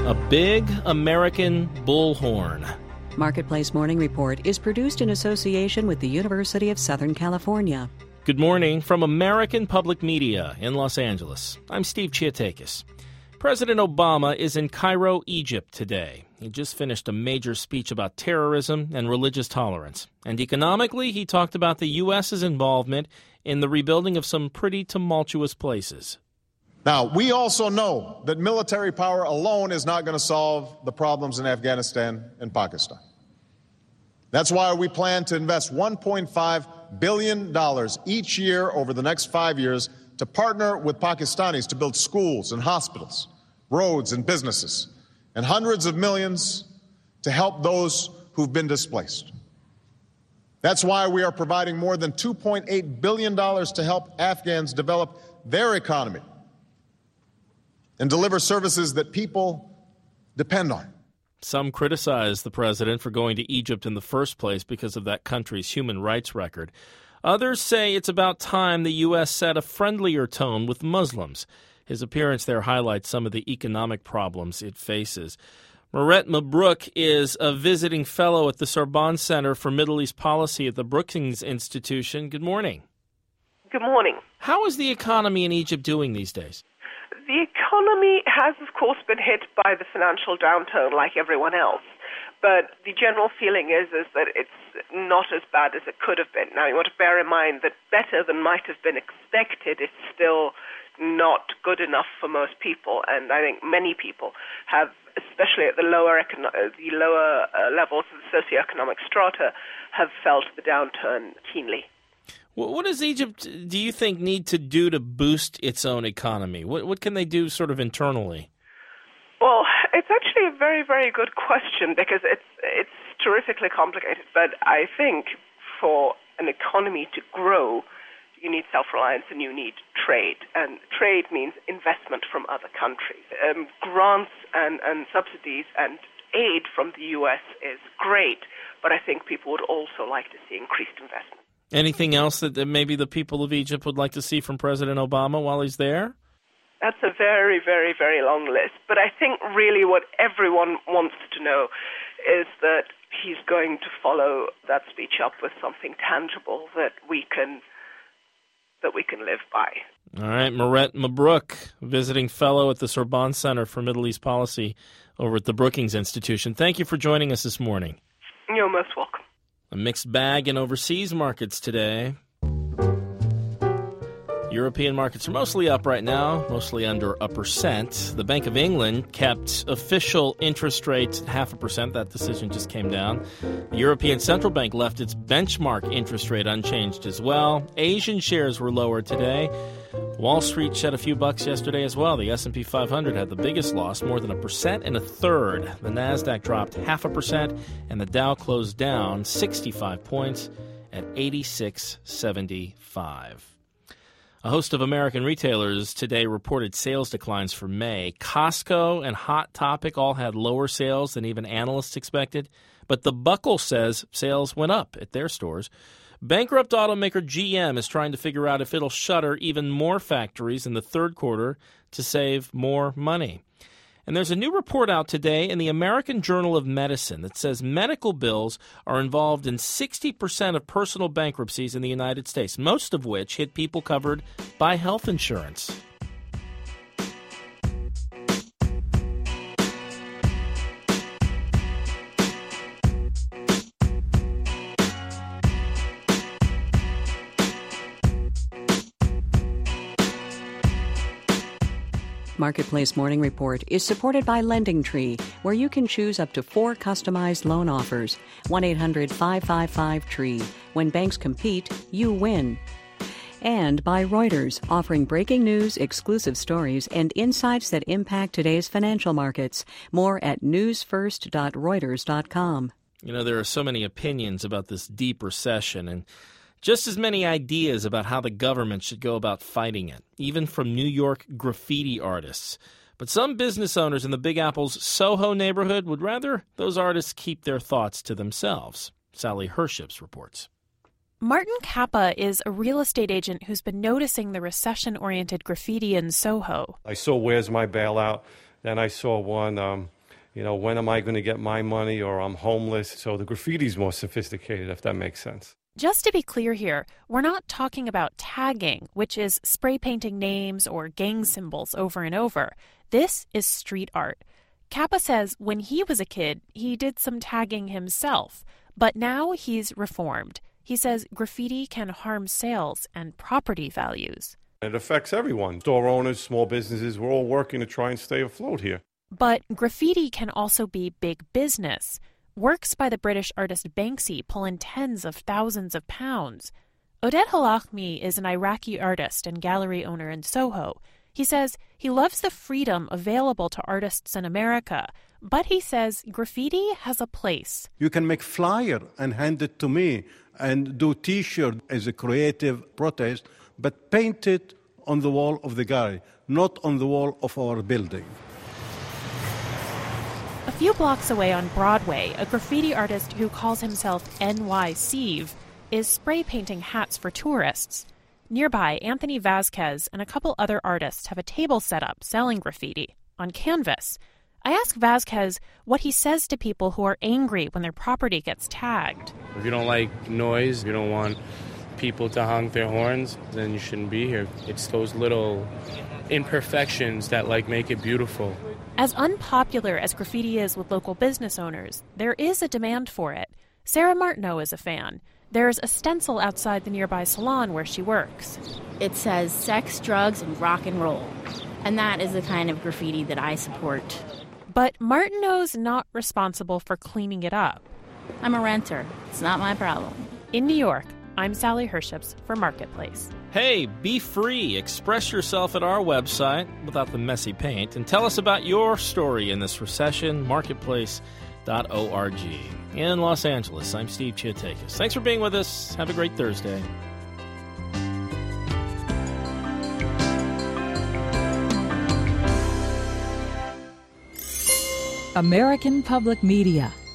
A big American bullhorn. Marketplace Morning Report is produced in association with the University of Southern California. Good morning from American Public Media in Los Angeles. I'm Steve Chiatakis. President Obama is in Cairo, Egypt today. He just finished a major speech about terrorism and religious tolerance. And economically, he talked about the U.S.'s involvement in the rebuilding of some pretty tumultuous places. Now, we also know that military power alone is not going to solve the problems in Afghanistan and Pakistan. That's why we plan to invest $1.5 billion each year over the next 5 years to partner with Pakistanis to build schools and hospitals, roads and businesses, and hundreds of millions to help those who've been displaced. That's why we are providing more than $2.8 billion to help Afghans develop their economy and deliver services that people depend on. Some criticize the president for going to Egypt in the first place because of that country's human rights record. Others say it's about time the U.S. set a friendlier tone with Muslims. His appearance there highlights some of the economic problems it faces. Meret Mabrouk is a visiting fellow at the Sorbonne Center for Middle East Policy at the Brookings Institution. Good morning. Good morning. How is the economy in Egypt doing these days? The economy has, of course, been hit by the financial downturn like everyone else. But the general feeling is that it's not as bad as it could have been. Now, you want to bear in mind that better than might have been expected is still not good enough for most people. And I think many people have, especially at the lower levels of the socioeconomic strata, have felt the downturn keenly. What does Egypt, do you think, need to do to boost its own economy? What can they do sort of internally? Well, it's actually a very, very good question because it's terrifically complicated. But I think for an economy to grow, you need self-reliance and you need trade. And trade means investment from other countries. Grants and subsidies and aid from the U.S. is great, but I think people would also like to see increased investment. Anything else that maybe the people of Egypt would like to see from President Obama while he's there? That's a very, very, very long list. But I think really what everyone wants to know is that he's going to follow that speech up with something tangible that we can live by. All right, Meret Mabrouk, visiting fellow at the Sorbonne Center for Middle East Policy over at the Brookings Institution. Thank you for joining us this morning. You're most welcome. A mixed bag in overseas markets today. European markets are mostly up right now, mostly under 1%. The Bank of England kept official interest rates at 0.5%. That decision just came down. The European Central Bank left its benchmark interest rate unchanged as well. Asian shares were lower today. Wall Street shed a few bucks yesterday as well. The S&P 500 had the biggest loss, more than 1.33%. The Nasdaq dropped 0.5%, and the Dow closed down 65 points at 8675. A host of American retailers today reported sales declines for May. Costco and Hot Topic all had lower sales than even analysts expected, but The Buckle says sales went up at their stores. Bankrupt automaker GM is trying to figure out if it'll shutter even more factories in the third quarter to save more money. And there's a new report out today in the American Journal of Medicine that says medical bills are involved in 60% of personal bankruptcies in the United States, most of which hit people covered by health insurance. Marketplace Morning Report is supported by LendingTree, where you can choose up to 4 customized loan offers. 1-800-555-TREE. When banks compete, you win. And by Reuters, offering breaking news, exclusive stories, and insights that impact today's financial markets. More at newsfirst.reuters.com. You know, there are so many opinions about this deep recession, and just as many ideas about how the government should go about fighting it, even from New York graffiti artists. But some business owners in the Big Apple's Soho neighborhood would rather those artists keep their thoughts to themselves. Sally Herships reports. Martin Kappa is a real estate agent who's been noticing the recession-oriented graffiti in Soho. I saw Where's My Bailout, then I saw one, When am I going to get my money, or I'm homeless? So the graffiti's more sophisticated, if that makes sense. Just to be clear here, we're not talking about tagging, which is spray painting names or gang symbols over and over. This is street art. Kappa says when he was a kid, he did some tagging himself, but now he's reformed. He says graffiti can harm sales and property values. It affects everyone. Store owners, small businesses, we're all working to try and stay afloat here. But graffiti can also be big business. Works by the British artist Banksy pull in tens of thousands of pounds. Oded Halachmi is an Iraqi artist and gallery owner in Soho. He says he loves the freedom available to artists in America, but he says graffiti has a place. You can make flyer and hand it to me and do T-shirt as a creative protest, but paint it on the wall of the gallery, not on the wall of our building. A few blocks away on Broadway, a graffiti artist who calls himself NY Steve is spray painting hats for tourists. Nearby, Anthony Vasquez and a couple other artists have a table set up selling graffiti on canvas. I ask Vasquez what he says to people who are angry when their property gets tagged. If you don't like noise, if you don't want people to honk their horns, then you shouldn't be here. It's those little imperfections that make it beautiful. As unpopular as graffiti is with local business owners, there is a demand for it. Sarah Martineau is a fan. There's a stencil outside the nearby salon where she works. It says sex, drugs, and rock and roll. And that is the kind of graffiti that I support. But Martineau's not responsible for cleaning it up. I'm a renter. It's not my problem. In New York, I'm Sally Herships for Marketplace. Hey, be free. Express yourself at our website without the messy paint and tell us about your story in this recession, marketplace.org. In Los Angeles, I'm Steve Chiatakis. Thanks for being with us. Have a great Thursday. American Public Media